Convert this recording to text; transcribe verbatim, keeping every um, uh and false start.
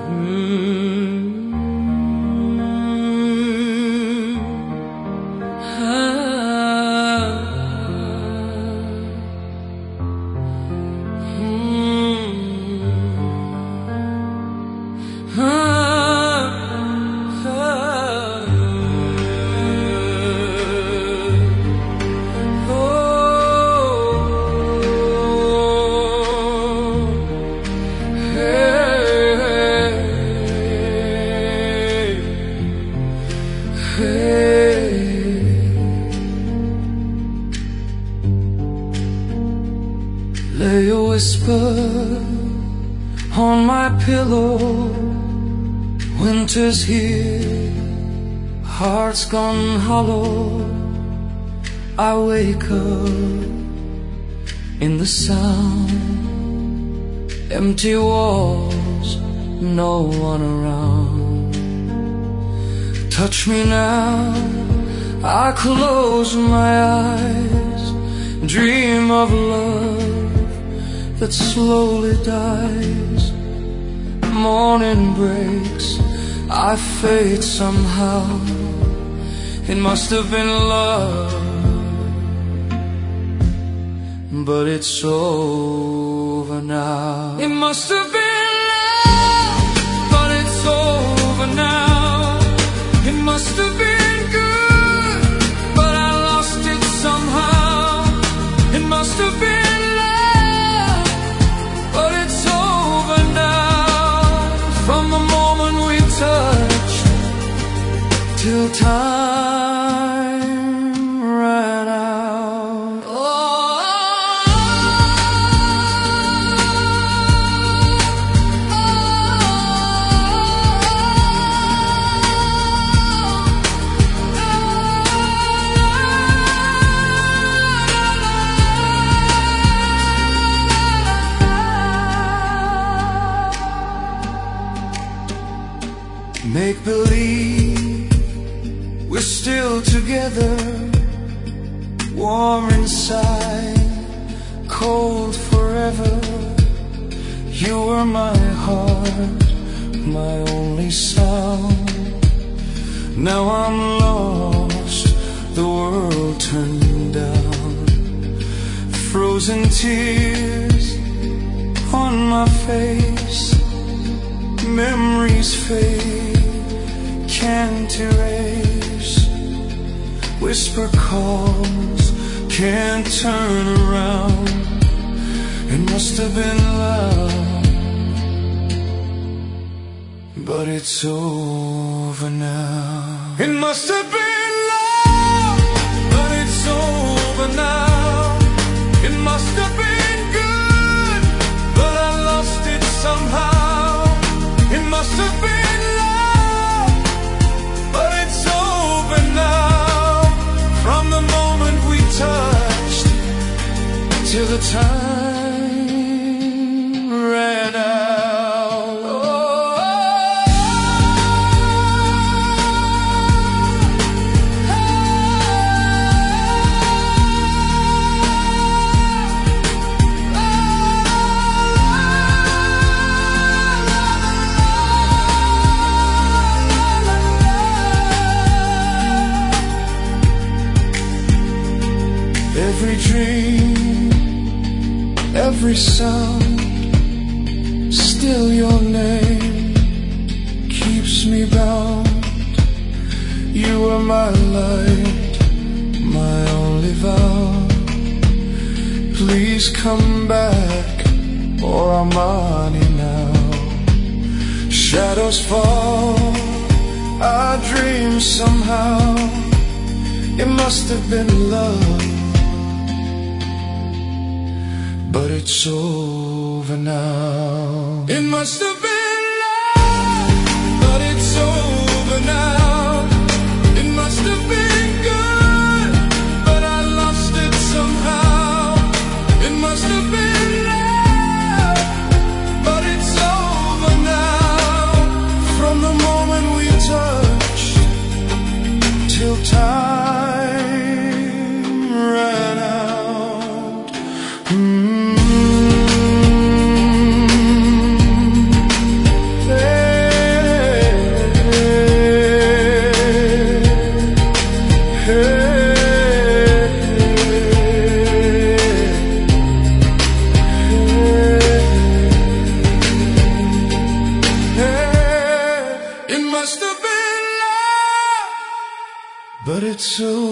Lay a whisper on my pillow. Winter's here, heart's gone hollow. I wake up in the sound, empty walls, no one around. Touch me now, I close my eyes, dream of love that slowly dies. Morning breaks, I fade somehow. It must have been love, but it's over now. It must have been love, but it's over now. It must have been good, but I lost it somehow. It must have been till time ran out. Oh, make believe we're still together, warm inside, cold forever. You were my heart, my only sound. Now I'm lost, the world turned down. Frozen tears on my face, memories fade, can't erase. Whisper calls, can't turn around. It must have been love, but it's over now. It must have been love, but it's over now. It must have been good, but I lost it somehow. It must have been love, but it's over now. From the moment we touched till the time ran out. Oh, every dream, every sound, still your name keeps me bound. You are my light, my only vow. Please come back, or I'm on it now. Shadows fall, I dream somehow. It must have been love, but it's over now. It must have been love, but it's over now. It must have been good, but I lost it somehow. It must have been love, but it's over now. From the moment we touched till time ran out. Mm. it's over.